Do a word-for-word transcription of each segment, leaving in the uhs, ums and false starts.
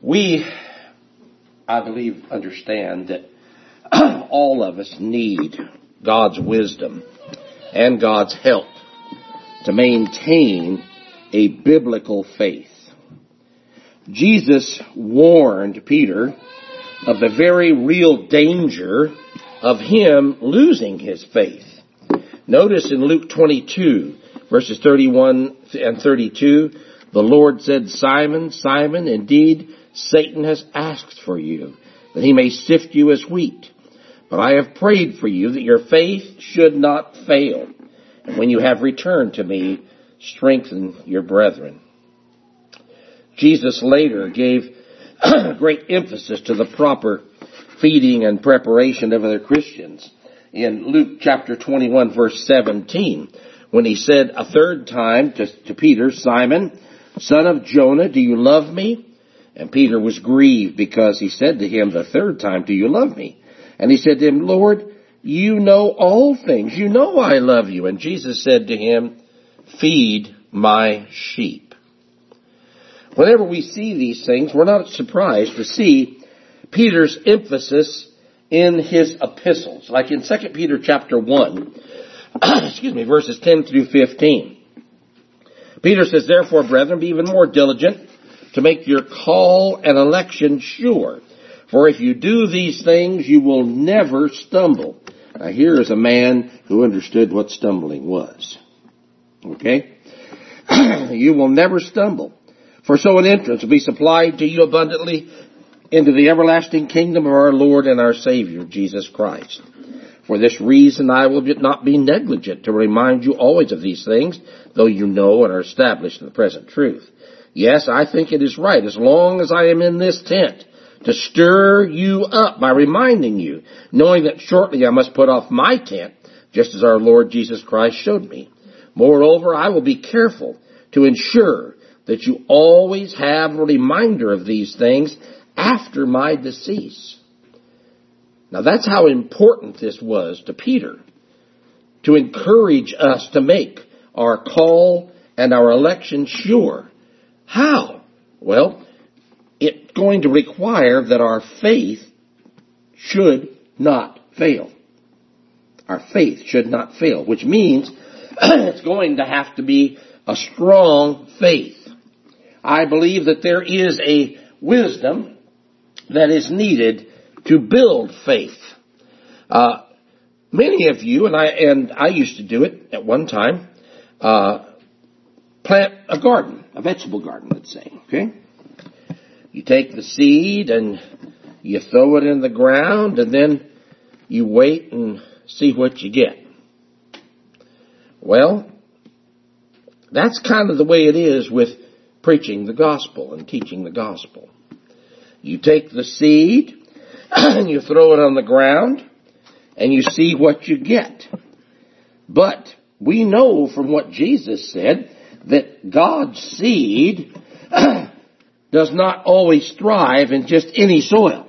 We, I believe, understand that all of us need God's wisdom and God's help to maintain a biblical faith. Jesus warned Peter of the very real danger of him losing his faith. Notice in Luke twenty-two, verses thirty-one and thirty-two, the Lord said, Simon, Simon, indeed Satan has asked for you, that he may sift you as wheat. But I have prayed for you that your faith should not fail. And when you have returned to me, strengthen your brethren. Jesus later gave great emphasis to the proper feeding and preparation of other Christians. In Luke chapter twenty-one, verse seventeen, when he said a third time to, to Peter, Simon, son of Jonah, do you love me? And Peter was grieved because he said to him the third time, do you love me? And he said to him, Lord, you know all things. You know I love you. And Jesus said to him, feed my sheep. Whenever we see these things, we're not surprised to see Peter's emphasis in his epistles. Like in Second Peter chapter one, excuse me, verses ten through fifteen. Peter says, therefore, brethren, be even more diligent to make your call and election sure. For if you do these things, you will never stumble. Now here is a man who understood what stumbling was. Okay? You will never stumble. For so an entrance will be supplied to you abundantly into the everlasting kingdom of our Lord and our Savior, Jesus Christ. For this reason I will not be negligent to remind you always of these things, though you know and are established in the present truth. Yes, I think it is right, as long as I am in this tent, to stir you up by reminding you, knowing that shortly I must put off my tent, just as our Lord Jesus Christ showed me. Moreover, I will be careful to ensure that you always have a reminder of these things after my decease. Now that's how important this was to Peter, to encourage us to make our call and our election sure. How? Well, it's going to require that our faith should not fail. Our faith should not fail, which means it's going to have to be a strong faith. I believe that there is a wisdom that is needed to build faith. Uh, many of you, and I and I used to do it at one time, uh, plant a garden, a vegetable garden, let's say, okay? You take the seed and you throw it in the ground, and then you wait and see what you get. Well, that's kind of the way it is with preaching the gospel and teaching the gospel. You take the seed and you throw it on the ground and you see what you get. But we know from what Jesus said that God's seed does not always thrive in just any soil,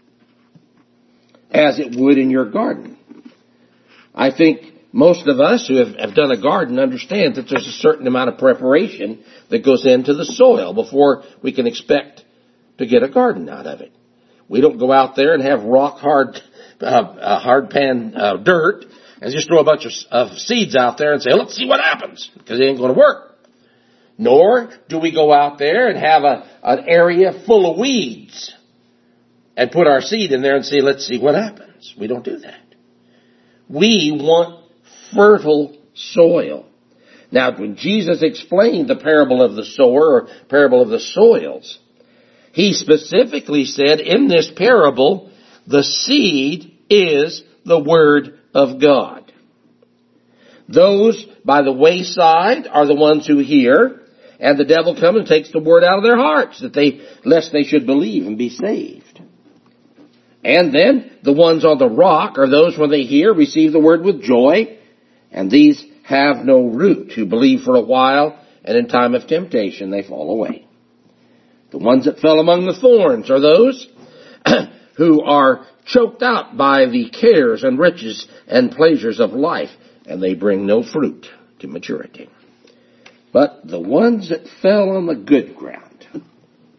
as it would in your garden. I think most of us who have, have done a garden understand that there's a certain amount of preparation that goes into the soil before we can expect to get a garden out of it. We don't go out there and have rock hard, uh, uh, hard pan uh, dirt and just throw a bunch of, of seeds out there and say, let's see what happens, because it ain't going to work. Nor do we go out there and have a, an area full of weeds and put our seed in there and say, let's see what happens. We don't do that. We want fertile soil. Now, when Jesus explained the parable of the sower or parable of the soils, he specifically said in this parable, the seed is the word of God. Those by the wayside are the ones who hear, and the devil comes and takes the word out of their hearts, that they, lest they should believe and be saved. And then the ones on the rock are those when they hear, receive the word with joy, and these have no root, who believe for a while, and in time of temptation they fall away. The ones that fell among the thorns are those who are choked out by the cares and riches and pleasures of life, and they bring no fruit to maturity. But the ones that fell on the good ground,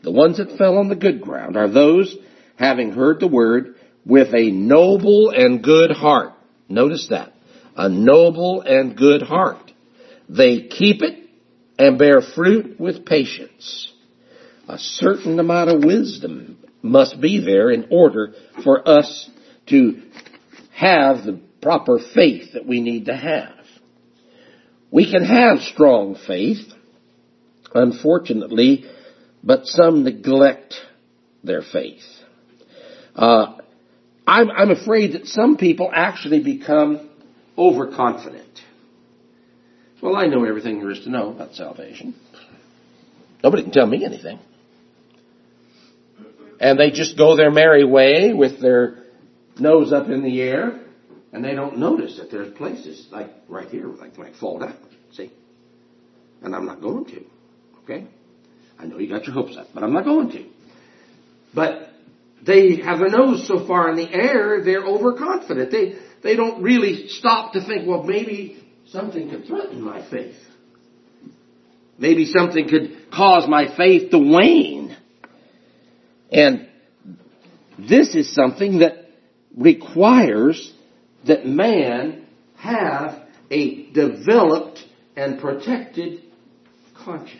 The ones that fell on the good ground are those having heard the word with a noble and good heart. Notice that. A noble and good heart. They keep it and bear fruit with patience. A certain amount of wisdom must be there in order for us to have the proper faith that we need to have. We can have strong faith, unfortunately, but some neglect their faith. Uh, I'm, I'm afraid that some people actually become overconfident. Well, I know everything there is to know about salvation. Nobody can tell me anything. And they just go their merry way with their nose up in the air, and they don't notice that there's places like right here, like might fall down. See? And I'm not going to. Okay? I know you got your hopes up, but I'm not going to. But they have their nose so far in the air, they're overconfident. They they don't really stop to think, well, maybe something could threaten my faith. Maybe something could cause my faith to wane. And this is something that requires that man have a developed and protected conscience.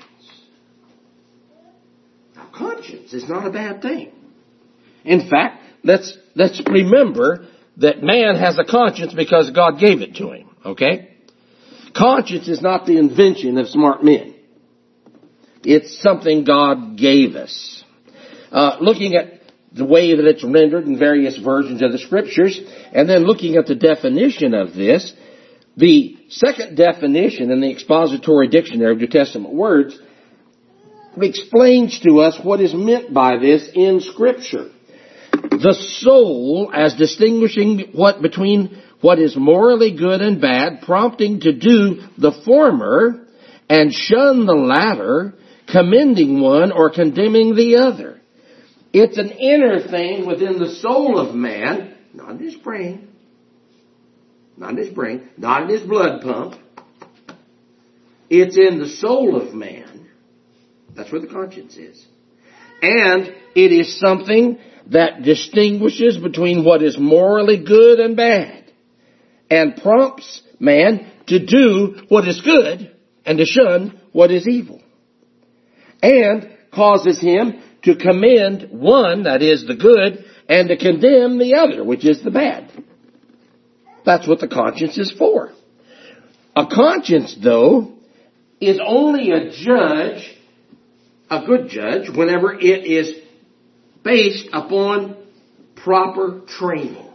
Now, conscience is not a bad thing. In fact, let's let's remember that man has a conscience because God gave it to him. Okay? Conscience is not the invention of smart men. It's something God gave us. Uh, looking at the way that it's rendered in various versions of the Scriptures, and then looking at the definition of this, the second definition in the Expository Dictionary of New Testament Words explains to us what is meant by this in Scripture. The soul, as distinguishing what between what is morally good and bad, prompting to do the former and shun the latter, commending one or condemning the other. It's an inner thing within the soul of man, not in his brain, not in his brain, not in his blood pump. It's in the soul of man. That's where the conscience is. And it is something that distinguishes between what is morally good and bad, and prompts man to do what is good and to shun what is evil, and causes him to commend one, that is the good, and to condemn the other, which is the bad. That's what the conscience is for. A conscience, though, is only a judge, a good judge, whenever it is based upon proper training.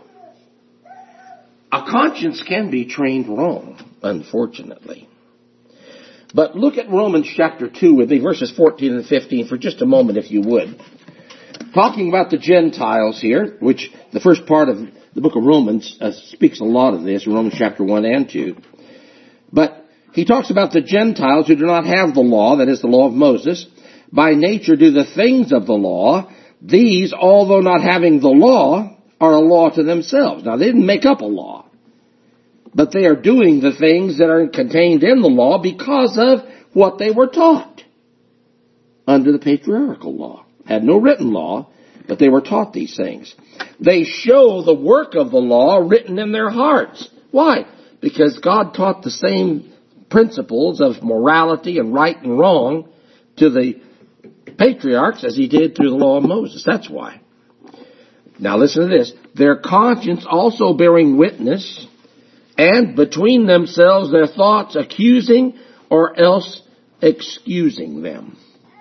A conscience can be trained wrong, unfortunately. But look at Romans chapter two with me, verses fourteen and fifteen for just a moment, if you would. Talking about the Gentiles here, which the first part of the book of Romans uh, speaks a lot of this, Romans chapter one and two. But he talks about the Gentiles who do not have the law, that is the law of Moses, by nature do the things of the law. These, although not having the law, are a law to themselves. Now, they didn't make up a law, but they are doing the things that are contained in the law because of what they were taught under the patriarchal law. Had no written law, but they were taught these things. They show the work of the law written in their hearts. Why? Because God taught the same principles of morality and right and wrong to the patriarchs as he did through the law of Moses. That's why. Now listen to this. Their conscience also bearing witness, and between themselves their thoughts accusing or else excusing them.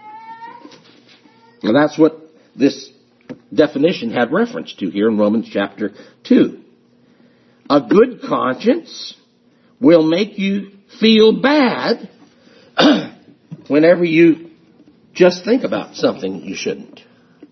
Now that's what this definition had reference to here in Romans chapter two. A good conscience will make you feel bad whenever you just think about something you shouldn't.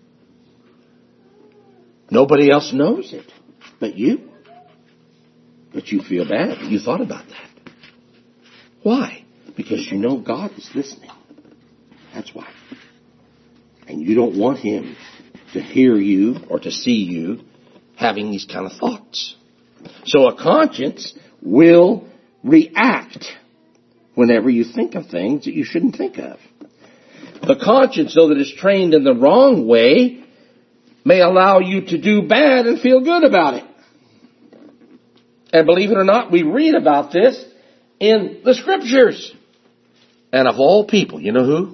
Nobody else knows it but you. But you feel bad. You thought about that. Why? Because you know God is listening. That's why. And you don't want him to hear you or to see you having these kind of thoughts. So a conscience will react whenever you think of things that you shouldn't think of. The conscience, though, that is trained in the wrong way, may allow you to do bad and feel good about it. And believe it or not, we read about this in the Scriptures. And of all people, you know who?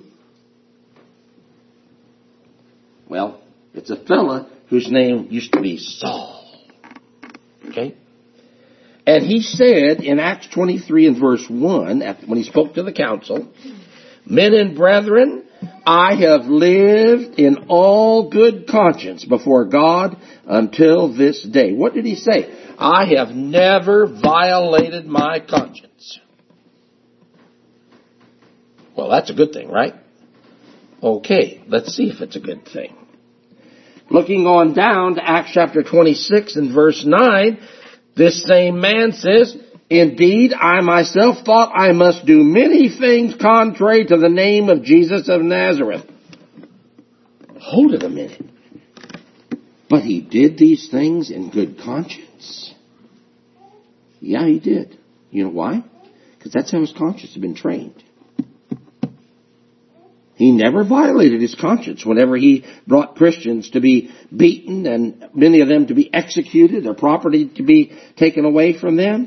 Well, it's a fella whose name used to be Saul. Okay? And he said in Acts twenty-three and verse one, when he spoke to the council, "Men and brethren, I have lived in all good conscience before God until this day." What did he say? I have never violated my conscience. Well, that's a good thing, right? Okay, let's see if it's a good thing. Looking on down to Acts chapter twenty-six and verse nine, this same man says, "Indeed, I myself thought I must do many things contrary to the name of Jesus of Nazareth." Hold it a minute. But he did these things in good conscience. Yeah, he did. You know why? Because that's how his conscience had been trained. He never violated his conscience whenever he brought Christians to be beaten and many of them to be executed, their property to be taken away from them.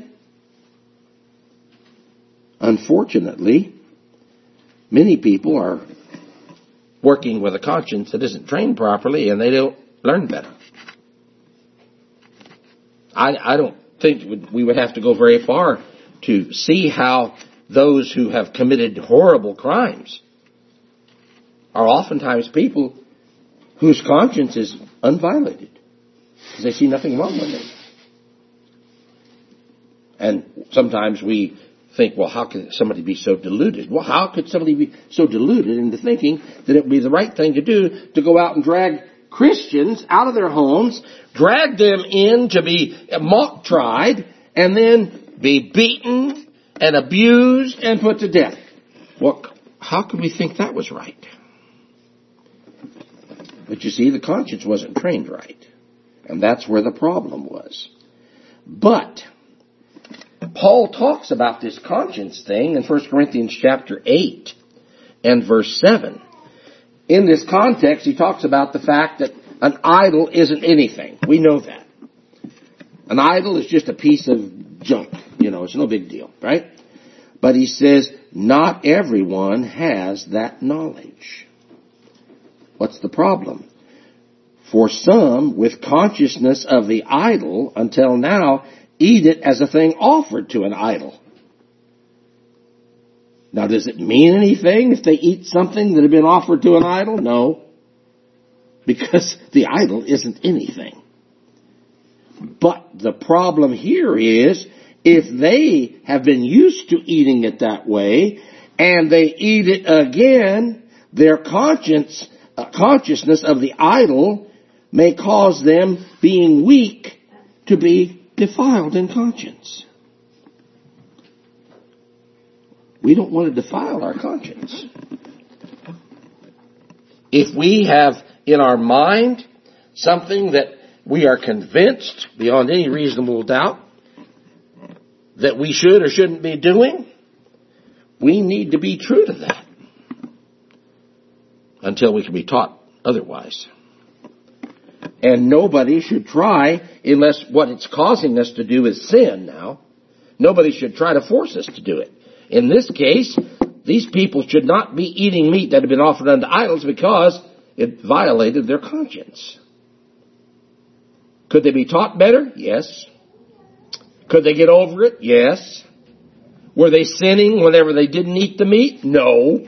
Unfortunately, many people are working with a conscience that isn't trained properly and they don't learn better. I, I don't think we would have to go very far to see how those who have committed horrible crimes are oftentimes people whose conscience is unviolated, because they see nothing wrong with it. And sometimes we think, well, how can somebody be so deluded? Well, how could somebody be so deluded into thinking that it would be the right thing to do to go out and drag Christians out of their homes, drag them in to be mock tried, and then be beaten and abused and put to death? Well, how could we think that was right? But you see, the conscience wasn't trained right. And that's where the problem was. But Paul talks about this conscience thing in First Corinthians chapter eight and verse seven. In this context, he talks about the fact that an idol isn't anything. We know that. An idol is just a piece of junk. You know, it's no big deal, right? But he says, not everyone has that knowledge. What's the problem? For some, with consciousness of the idol, until now, eat it as a thing offered to an idol. Now, does it mean anything if they eat something that had been offered to an idol? No. Because the idol isn't anything. But the problem here is, if they have been used to eating it that way, and they eat it again, their conscience Uh, consciousness of the idol may cause them, being weak, to be defiled in conscience. We don't want to defile our conscience. If we have in our mind something that we are convinced, beyond any reasonable doubt, that we should or shouldn't be doing, we need to be true to that until we can be taught otherwise. And nobody should try, unless what it's causing us to do is sin now, nobody should try to force us to do it. In this case, these people should not be eating meat that had been offered unto idols because it violated their conscience. Could they be taught better? Yes. Could they get over it? Yes. Were they sinning whenever they didn't eat the meat? No.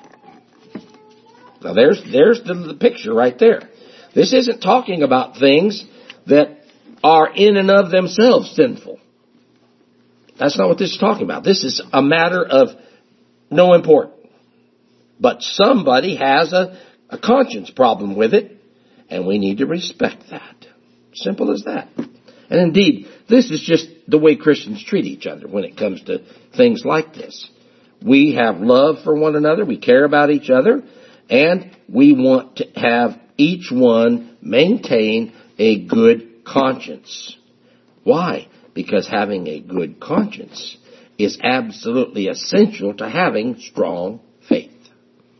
Now there's, there's the, the picture right there. This isn't talking about things that are in and of themselves sinful. That's not what this is talking about. This is a matter of no import. But somebody has a, a conscience problem with it, and we need to respect that. Simple as that. And indeed, this is just the way Christians treat each other when it comes to things like this. We have love for one another, we care about each other, and we want to have each one maintain a good conscience. Why? Because having a good conscience is absolutely essential to having strong faith.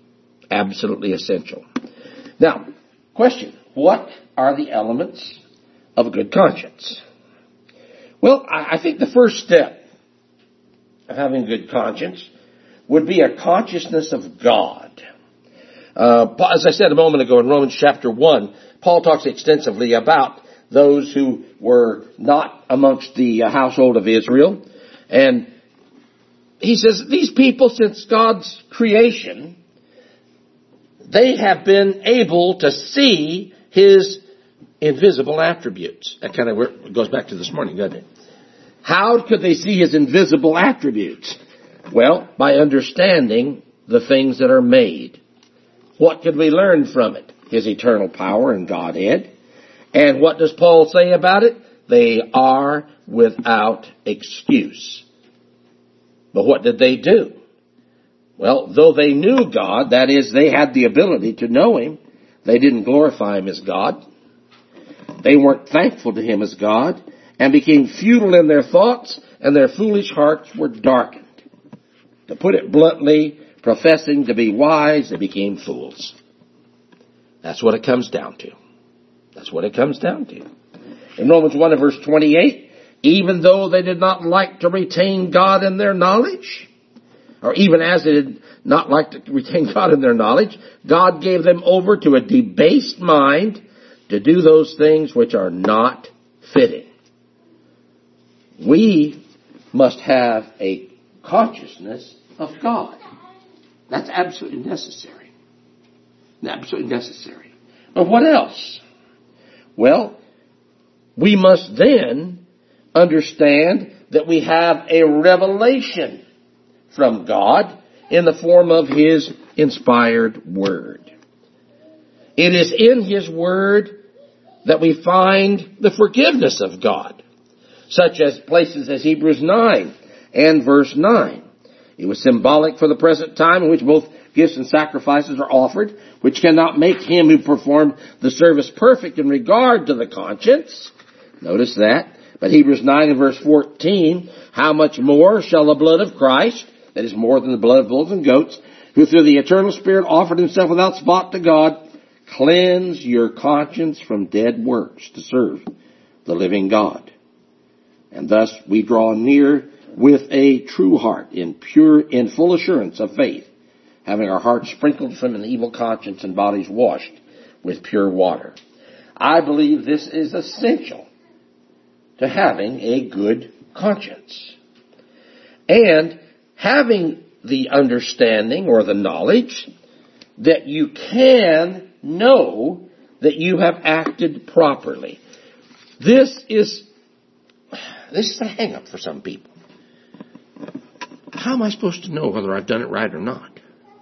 Absolutely essential. Now, question. What are the elements of a good conscience? Well, I think the first step of having a good conscience would be a consciousness of God. Uh, as I said a moment ago in Romans chapter one, Paul talks extensively about those who were not amongst the household of Israel. And he says, these people, since God's creation, they have been able to see His invisible attributes. That kind of goes back to this morning, doesn't it? How could they see His invisible attributes? Well, by understanding the things that are made. What could we learn from it? His eternal power and Godhead. And what does Paul say about it? They are without excuse. But what did they do? Well, though they knew God, that is, they had the ability to know Him, they didn't glorify Him as God. They weren't thankful to Him as God, and became futile in their thoughts, and their foolish hearts were darkened. To put it bluntly, professing to be wise, they became fools. That's what it comes down to. That's what it comes down to. In Romans one and verse twenty-eight, even though they did not like to retain God in their knowledge, or even as they did not like to retain God in their knowledge, God gave them over to a debased mind to do those things which are not fitting. We must have a consciousness of God. That's absolutely necessary. Absolutely necessary. But what else? Well, we must then understand that we have a revelation from God in the form of His inspired Word. It is in His Word that we find the forgiveness of God, such as places as Hebrews nine and verse nine. It was symbolic for the present time in which both gifts and sacrifices are offered, which cannot make him who performed the service perfect in regard to the conscience. Notice that. But Hebrews nine and verse fourteen, how much more shall the blood of Christ, that is more than the blood of bulls and goats, who through the eternal Spirit offered Himself without spot to God, cleanse your conscience from dead works to serve the living God. And thus we draw near with a true heart in pure, in full assurance of faith, having our hearts sprinkled from an evil conscience and bodies washed with pure water. I believe this is essential to having a good conscience. And having the understanding or the knowledge that you can know that you have acted properly. This is, this is a hang-up for some people. How am I supposed to know whether I've done it right or not?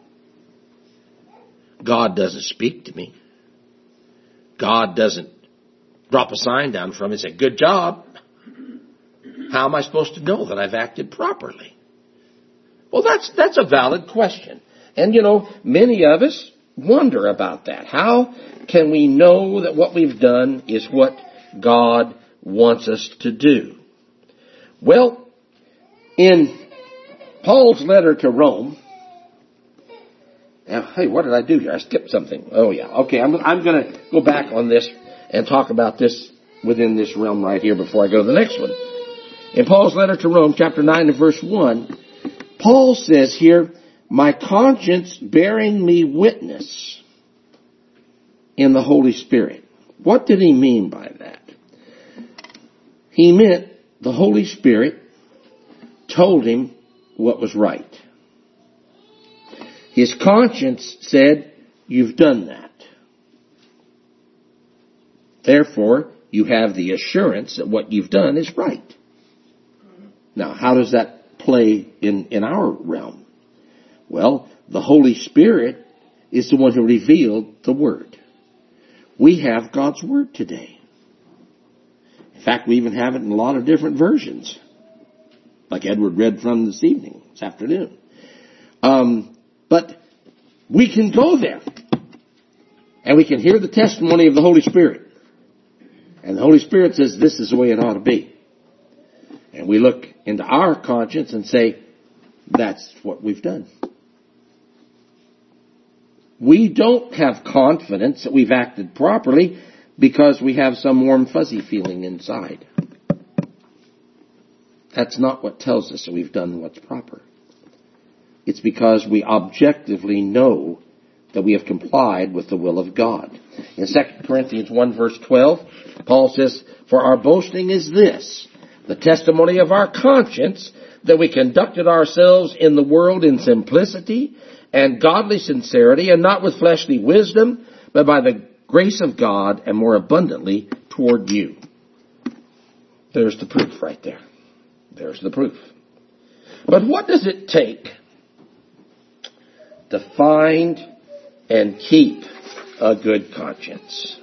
God doesn't speak to me. God doesn't drop a sign down from me and say, good job. How am I supposed to know that I've acted properly? Well, that's, that's a valid question. And, you know, many of us wonder about that. How can we know that what we've done is what God wants us to do? Well, in Paul's letter to Rome, now, hey, what did I do here? I skipped something. Oh, yeah. Okay, I'm, I'm going to go back on this and talk about this within this realm right here before I go to the next one. In Paul's letter to Rome, chapter nine and verse one, Paul says here, my conscience bearing me witness in the Holy Spirit. What did he mean by that? He meant the Holy Spirit told him what was right. His conscience said, you've done that. Therefore, you have the assurance that what you've done is right. Now, how does that play in, in our realm? Well, the Holy Spirit is the one who revealed the Word. We have God's Word today. In fact, we even have it in a lot of different versions, like Edward read from this evening, this afternoon. Um, but we can go there, and we can hear the testimony of the Holy Spirit. And the Holy Spirit says this is the way it ought to be. And we look into our conscience and say, that's what we've done. We don't have confidence that we've acted properly because we have some warm fuzzy feeling inside. That's not what tells us that we've done what's proper. It's because we objectively know that we have complied with the will of God. In Second Corinthians one verse twelve, Paul says, "For our boasting is this, the testimony of our conscience, that we conducted ourselves in the world in simplicity and godly sincerity, and not with fleshly wisdom, but by the grace of God, and more abundantly toward you." There's the proof right there. There's the proof. But what does it take to find and keep a good conscience?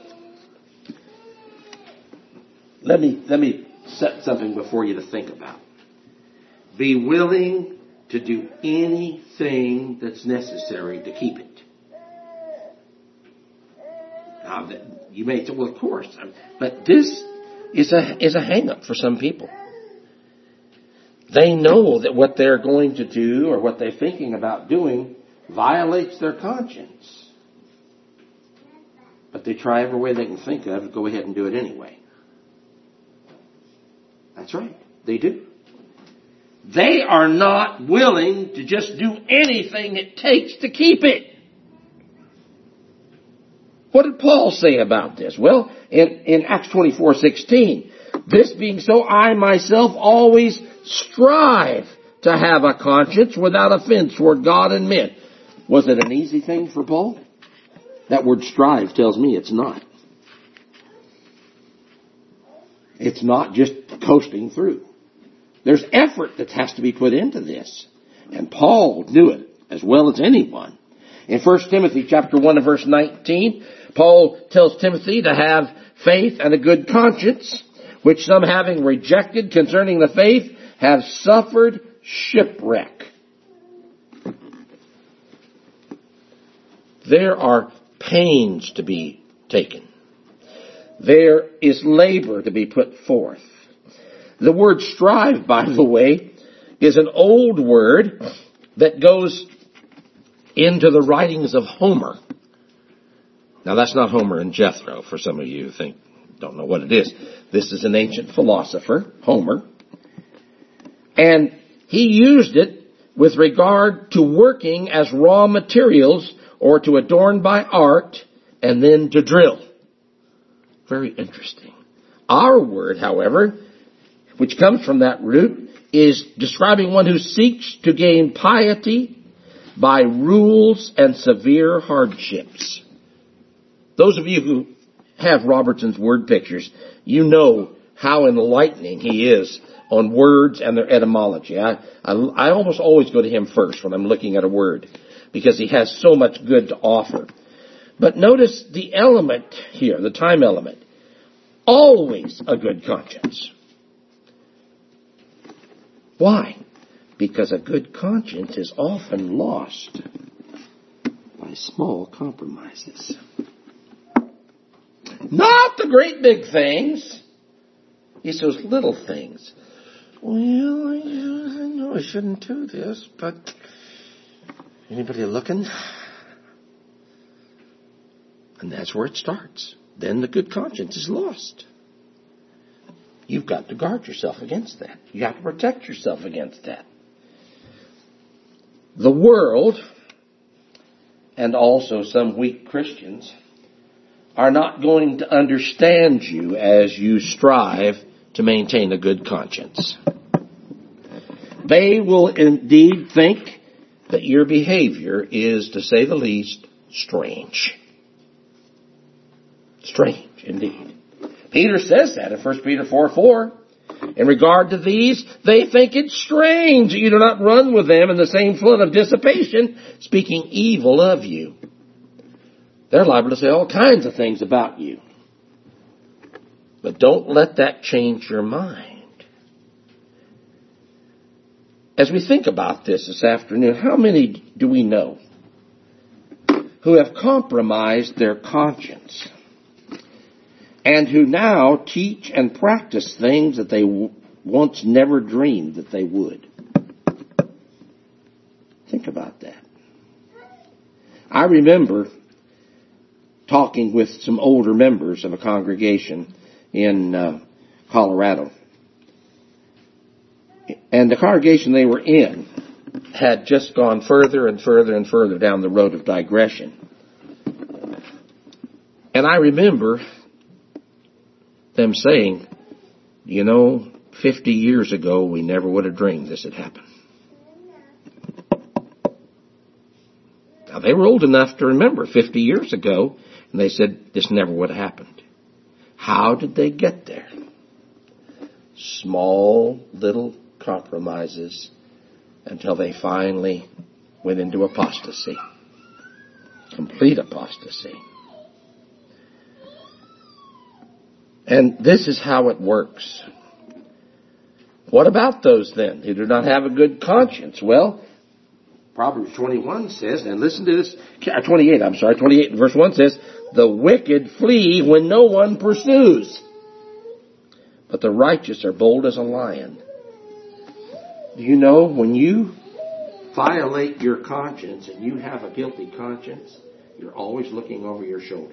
Let me, let me set something before you to think about. Be willing to do anything that's necessary to keep it. Now, you may say, well, of course. But this is a, is a hang-up for some people. They know that what they're going to do or what they're thinking about doing violates their conscience. But they try every way they can think of to go ahead and do it anyway. That's right. They do. They are not willing to just do anything it takes to keep it. What did Paul say about this? Well, in, in Acts twenty-four sixteen, "This being so, I myself always strive to have a conscience without offense toward God and men." Was it an easy thing for Paul? That word strive tells me it's not. It's not just coasting through. There's effort that has to be put into this. And Paul knew it as well as anyone. In First Timothy chapter one and verse nineteen, Paul tells Timothy to have faith and a good conscience, which some having rejected concerning the faith have suffered shipwreck. There are pains to be taken. There is labor to be put forth. The word strive, by the way, is an old word that goes into the writings of Homer. Now, that's not Homer and Jethro, for some of you who think, don't know what it is. This is an ancient philosopher, Homer. And he used it with regard to working as raw materials or to adorn by art and then to drill. Very interesting. Our word, however, which comes from that root, is describing one who seeks to gain piety by rules and severe hardships. Those of you who have Robertson's word pictures, you know how enlightening he is on words and their etymology. I, I, I almost always go to him first when I'm looking at a word, because he has so much good to offer. But notice the element here, the time element. Always a good conscience. Why? Because a good conscience is often lost by small compromises. Not the great big things. It's those little things. Well, I know I shouldn't do this, but anybody looking? And that's where it starts. Then the good conscience is lost. You've got to guard yourself against that. You have to protect yourself against that. The world, and also some weak Christians, are not going to understand you as you strive to maintain a good conscience. They will indeed think that your behavior is, to say the least, strange. Strange, indeed. Peter says that in First Peter four four. In regard to these, they think it strange that you do not run with them in the same flood of dissipation, speaking evil of you. They're liable to say all kinds of things about you. But don't let that change your mind. As we think about this this afternoon, how many do we know who have compromised their conscience and who now teach and practice things that they w- once never dreamed that they would? Think about that. I remember talking with some older members of a congregation in uh, Colorado. And the congregation they were in had just gone further and further and further down the road of digression. And I remember them saying, you know, fifty years ago, we never would have dreamed this had happened. Now, they were old enough to remember fifty years ago, and they said this never would have happened. How did they get there? Small little compromises until they finally went into apostasy. Complete apostasy. And this is how it works. What about those then who do not have a good conscience? Well, Proverbs twenty-one says, and listen to this, twenty-eight, I'm sorry, twenty-eight verse one says, the wicked flee when no one pursues, but the righteous are bold as a lion. Do you know, when you violate your conscience and you have a guilty conscience, you're always looking over your shoulder.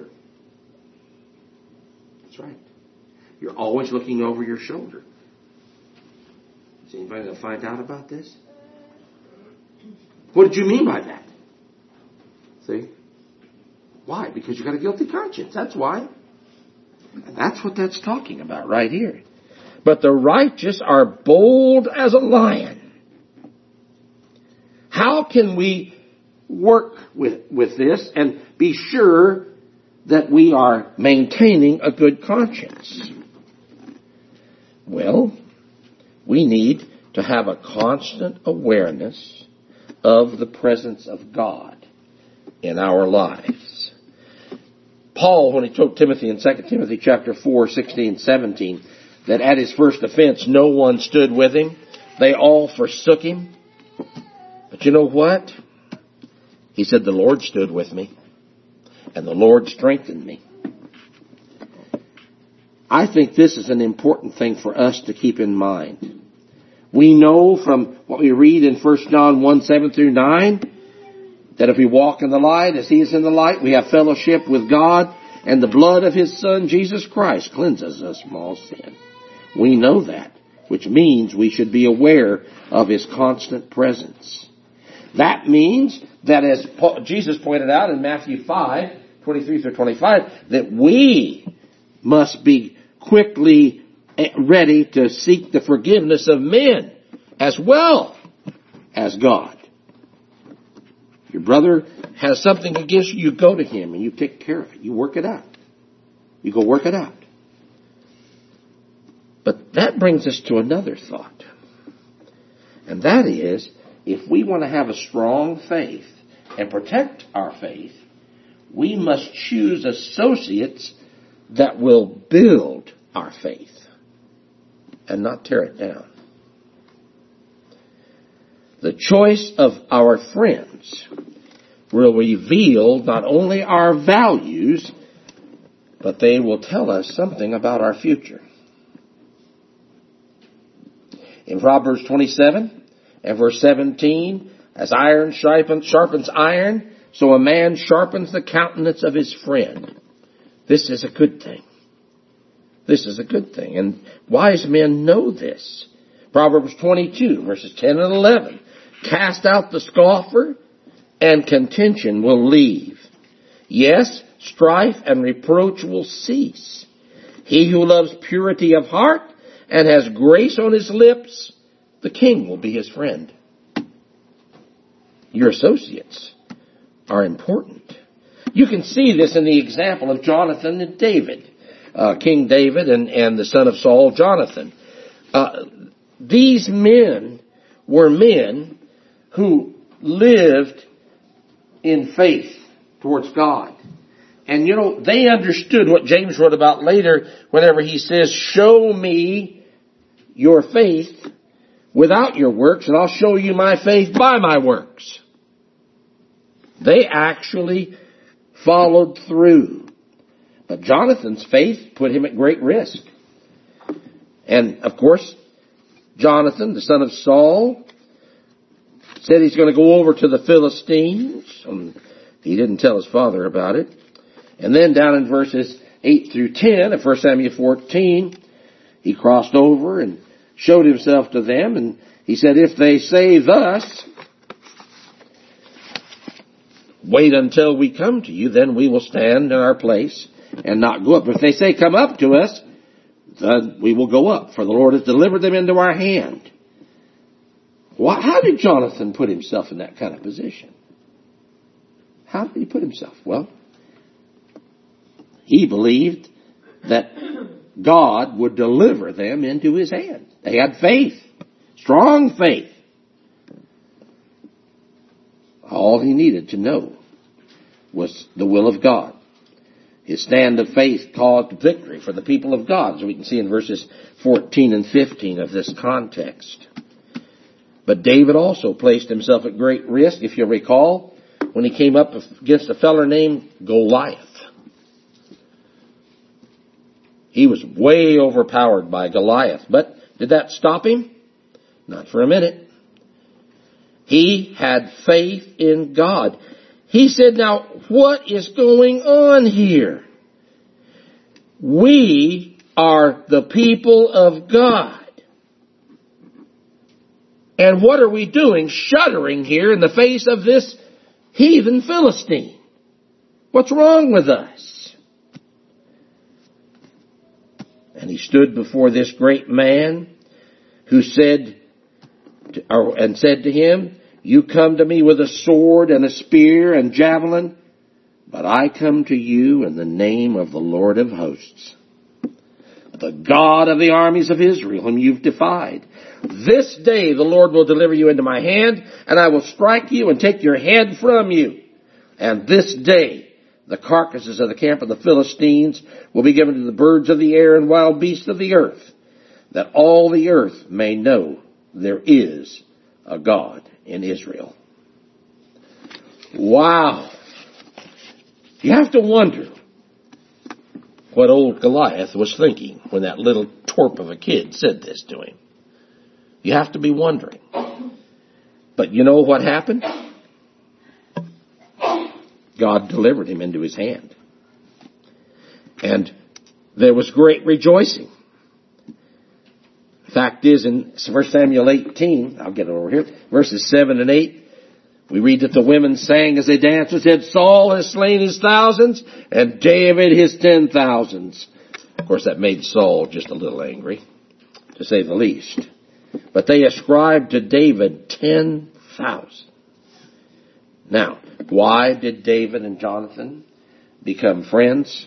That's right. You're always looking over your shoulder. Is anybody going to find out about this? What did you mean by that? See? Why? Because you got a guilty conscience. That's why. And that's what that's talking about right here. But the righteous are bold as a lion. How can we work with, with this and be sure that we are maintaining a good conscience? Well, we need to have a constant awareness of the presence of God in our lives. Paul, when he told Timothy in Second Timothy chapter four, sixteen, seventeen, that at his first offense no one stood with him, they all forsook him. But you know what? He said, the Lord stood with me, and the Lord strengthened me. I think this is an important thing for us to keep in mind. We know from what we read in First John one, seven through nine, that if we walk in the light as He is in the light, we have fellowship with God, and the blood of His Son, Jesus Christ, cleanses us from all sin. We know that, which means we should be aware of His constant presence. That means that, as Jesus pointed out in Matthew five, twenty-three through twenty-five, that we must be quickly ready to seek the forgiveness of men as well as God. Your brother has something against you, you go to him and you take care of it. You work it out. You go work it out. But that brings us to another thought. And that is, if we want to have a strong faith and protect our faith, we must choose associates that will build our faith and not tear it down. The choice of our friends will reveal not only our values, but they will tell us something about our future. In Proverbs twenty-seven and verse seventeen, as iron sharpens iron, so a man sharpens the countenance of his friend. This is a good thing. This is a good thing. And wise men know this. Proverbs twenty-two, verses ten and eleven. Cast out the scoffer, and contention will leave. Yes, strife and reproach will cease. He who loves purity of heart and has grace on his lips, the king will be his friend. Your associates are important. You can see this in the example of Jonathan and David. Uh, King David and, and the son of Saul, Jonathan. Uh, these men were men who lived in faith towards God. And you know, they understood what James wrote about later whenever he says, show me your faith without your works, and I'll show you my faith by my works. They actually followed through. But Jonathan's faith put him at great risk. And, of course, Jonathan, the son of Saul, said he's going to go over to the Philistines. And He didn't tell his father about it. And then down in verses eight through ten of First Samuel fourteen, he crossed over and showed himself to them. And he said, if they say thus, wait until we come to you, then we will stand in our place and not go up. If they say, come up to us, then we will go up, for the Lord has delivered them into our hand. Why, how did Jonathan put himself in that kind of position? How did he put himself? Well, he believed that God would deliver them into his hand. They had faith, strong faith. All he needed to know was the will of God. His stand of faith caused victory for the people of God, as we can see in verses fourteen and fifteen of this context. But David also placed himself at great risk, if you recall, when he came up against a feller named Goliath. He was way overpowered by Goliath. But did that stop him? Not for a minute. He had faith in God. He said, now, what is going on here? We are the people of God. And what are we doing? Shuddering here in the face of this heathen Philistine. What's wrong with us? And he stood before this great man who said, to, or, and said to him, you come to me with a sword and a spear and javelin, but I come to you in the name of the Lord of hosts, the God of the armies of Israel, whom you've defied. This day the Lord will deliver you into my hand, and I will strike you and take your head from you. And this day the carcasses of the camp of the Philistines will be given to the birds of the air and wild beasts of the earth, that all the earth may know there is a God in Israel. Wow. You have to wonder what old Goliath was thinking when that little twerp of a kid said this to him. You have to be wondering. But you know what happened? God delivered him into his hand. And there was great rejoicing. Fact is, in First Samuel eighteen, I'll get it over here, verses seven and eight, we read that the women sang as they danced and said, Saul has slain his thousands and David his ten thousands. Of course, that made Saul just a little angry, to say the least. But they ascribed to David ten thousand. Now, why did David and Jonathan become friends?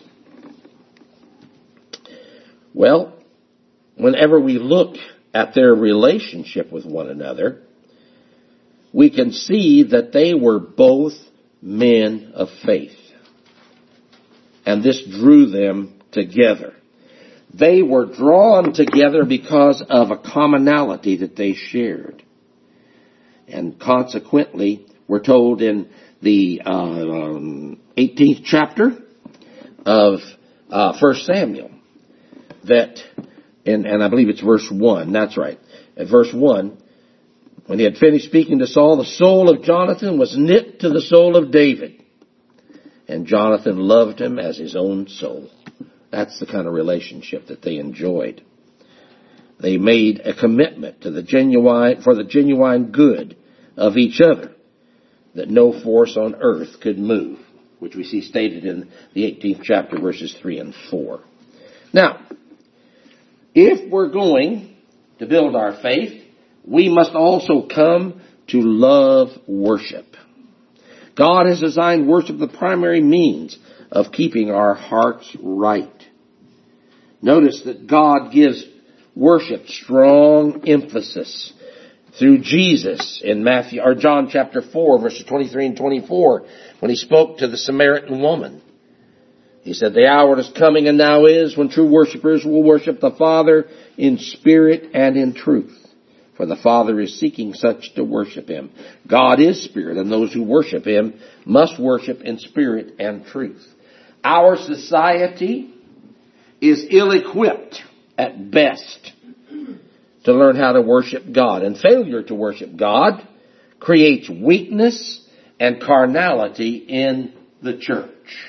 Well, whenever we look at their relationship with one another, we can see that they were both men of faith. And this drew them together. They were drawn together because of a commonality that they shared. And consequently, we're told in the uh, um, eighteenth chapter of uh, First Samuel that, and, and I believe it's verse one, that's right. At verse one, when he had finished speaking to Saul, the soul of Jonathan was knit to the soul of David. And Jonathan loved him as his own soul. That's the kind of relationship that they enjoyed. They made a commitment to the genuine, for the genuine good of each other that no force on earth could move, which we see stated in the eighteenth chapter, verses three and four. Now, if we're going to build our faith, we must also come to love worship. God has designed worship the primary means of keeping our hearts right. Notice that God gives worship strong emphasis through Jesus in Matthew or John chapter four, verses twenty-three and twenty-four, when he spoke to the Samaritan woman. He said, the hour is coming and now is when true worshipers will worship the Father in spirit and in truth. For the Father is seeking such to worship him. God is spirit, and those who worship him must worship in spirit and truth. Our society is ill-equipped at best to learn how to worship God. And failure to worship God creates weakness and carnality in the church.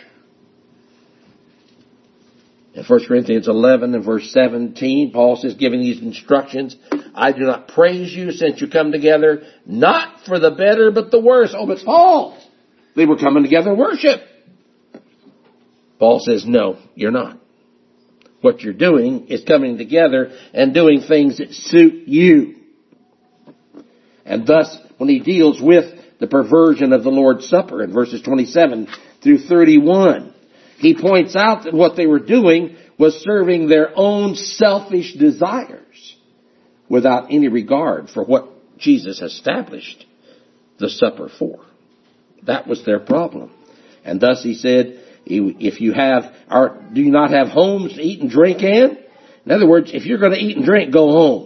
In First Corinthians eleven and verse seventeen, Paul says, giving these instructions, I do not praise you since you come together, not for the better, but the worse. Oh, it's false. They were coming together to worship. Paul says, no, you're not. What you're doing is coming together and doing things that suit you. And thus, when he deals with the perversion of the Lord's Supper in verses twenty-seven through thirty-one, he points out that what they were doing was serving their own selfish desires without any regard for what Jesus established the supper for. That was their problem. And thus he said, if you have, or do you not have homes to eat and drink in? In other words, if you're going to eat and drink, go home.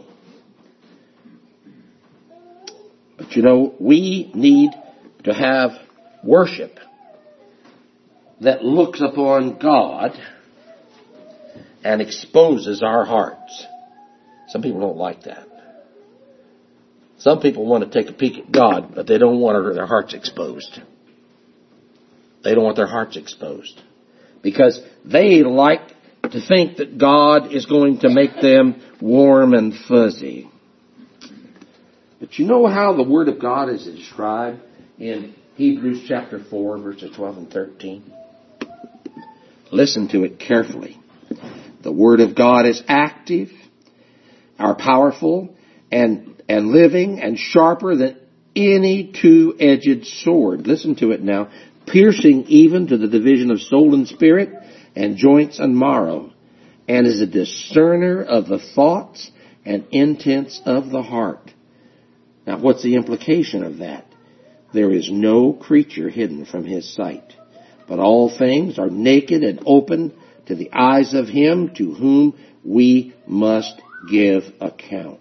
But you know, we need to have worship that looks upon God and exposes our hearts. Some people don't like that. Some people want to take a peek at God, but they don't want their hearts exposed. They don't want their hearts exposed. Because they like to think that God is going to make them warm and fuzzy. But you know how the Word of God is described in Hebrews chapter four, verses twelve and thirteen? Listen to it carefully. The Word of God is active, are powerful, and, and living, and sharper than any two-edged sword. Listen to it now. Piercing even to the division of soul and spirit, and joints and marrow, and is a discerner of the thoughts and intents of the heart. Now, what's the implication of that? There is no creature hidden from his sight, but all things are naked and open to the eyes of him to whom we must give account.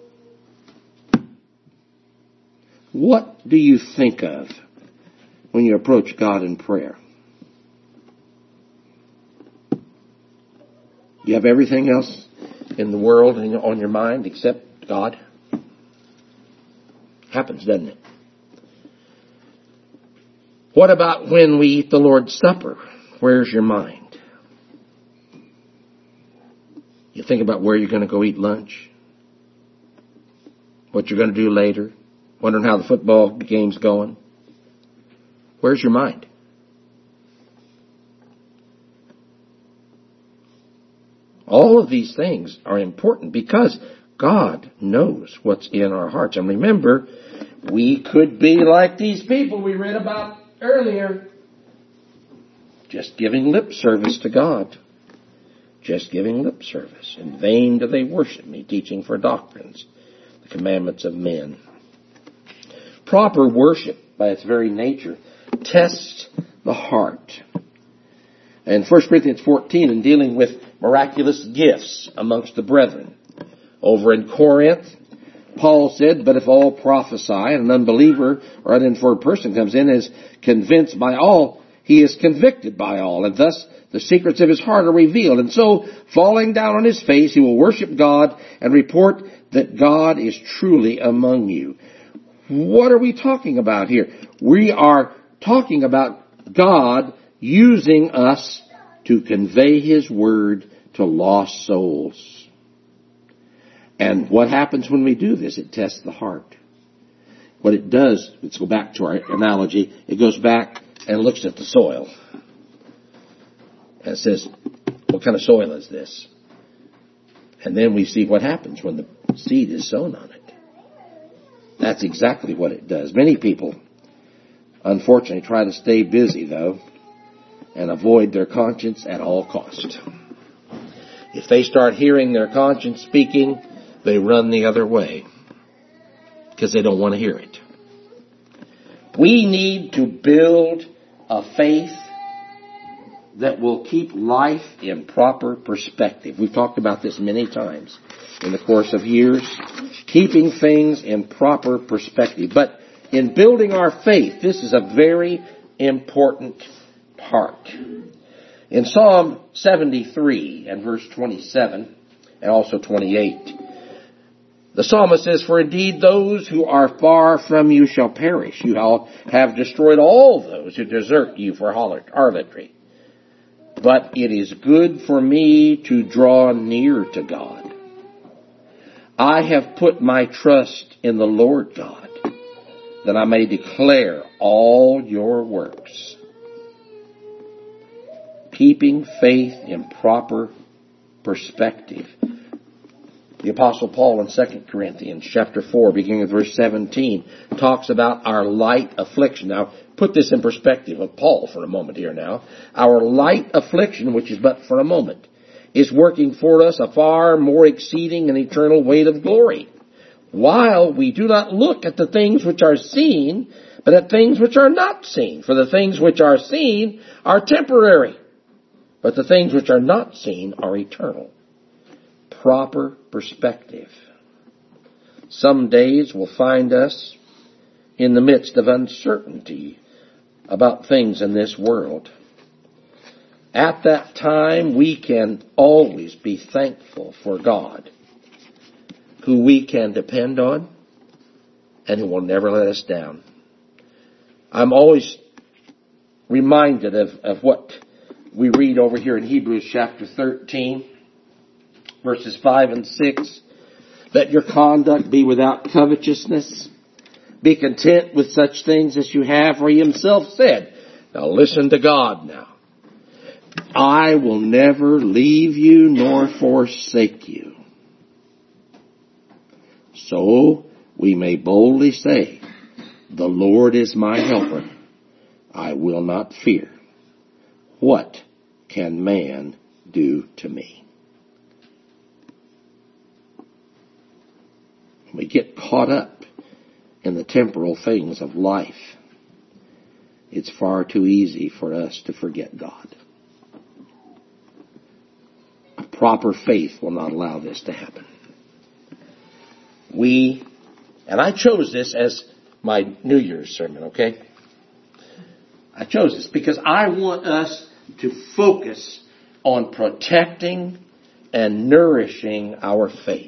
What do you think of when you approach God in prayer? You have everything else in the world on your mind except God? Happens, doesn't it? What about when we eat the Lord's Supper? Where's your mind? You think about where you're going to go eat lunch, what you're going to do later, wondering how the football game's going. Where's your mind? All of these things are important because God knows what's in our hearts. And remember, we could be like these people we read about earlier, just giving lip service to God. Just giving lip service. In vain do they worship me, teaching for doctrines the commandments of men. Proper worship, by its very nature, tests the heart. In First Corinthians fourteen, in dealing with miraculous gifts amongst the brethren, over in Corinth, Paul said, but if all prophesy and an unbeliever or uninformed person comes in as convinced by all, he is convicted by all, and thus the secrets of his heart are revealed. And so, falling down on his face, he will worship God and report that God is truly among you. What are we talking about here? We are talking about God using us to convey his word to lost souls. And what happens when we do this? It tests the heart. What it does, let's go back to our analogy, it goes back and looks at the soil. And says, what kind of soil is this? And then we see what happens when the seed is sown on it. That's exactly what it does. Many people, unfortunately, try to stay busy, though, and avoid their conscience at all cost. If they start hearing their conscience speaking, they run the other way because they don't want to hear it. We need to build a faith that will keep life in proper perspective. We've talked about this many times in the course of years. Keeping things in proper perspective. But in building our faith, this is a very important part. In Psalm seventy-three and verse twenty-seven and also twenty-eight, The psalmist says, for indeed those who are far from you shall perish. You have destroyed all those who desert you for harlotry. But it is good for me to draw near to God. I have put my trust in the Lord God, that I may declare all your works. Keeping faith in proper perspective. The Apostle Paul in Second Corinthians chapter four, beginning with verse seventeen, talks about our light affliction. Now, put this in perspective of Paul for a moment here now. Our light affliction, which is but for a moment, is working for us a far more exceeding and eternal weight of glory, while we do not look at the things which are seen, but at things which are not seen. For the things which are seen are temporary, but the things which are not seen are eternal. Proper perspective. Some days will find us in the midst of uncertainty about things in this world. At that time, we can always be thankful for God, who we can depend on and who will never let us down. I'm always reminded of, of what we read over here in Hebrews chapter thirteen, verses five and six. Let your conduct be without covetousness. Be content with such things as you have, for he himself said, now listen to God now. I will never leave you nor forsake you. So we may boldly say, the Lord is my helper. I will not fear. What can man do to me? We get caught up in the temporal things of life. It's far too easy for us to forget God. A proper faith will not allow this to happen. We, and I chose this as my New Year's sermon, okay? I chose this because I want us to focus on protecting and nourishing our faith.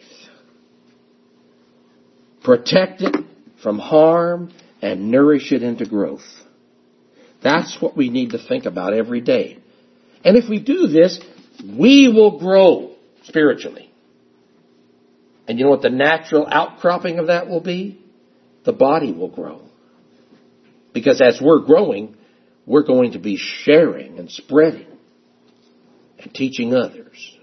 Protect it from harm and nourish it into growth. That's what we need to think about every day. And if we do this, we will grow spiritually. And you know what the natural outcropping of that will be? The body will grow. Because as we're growing, we're going to be sharing and spreading and teaching others.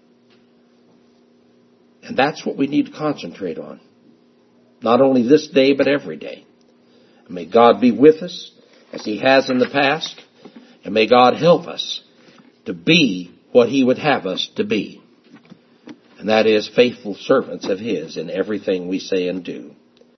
And that's what we need to concentrate on. Not only this day, but every day. And may God be with us as he has in the past. And may God help us to be what he would have us to be. And that is faithful servants of his in everything we say and do.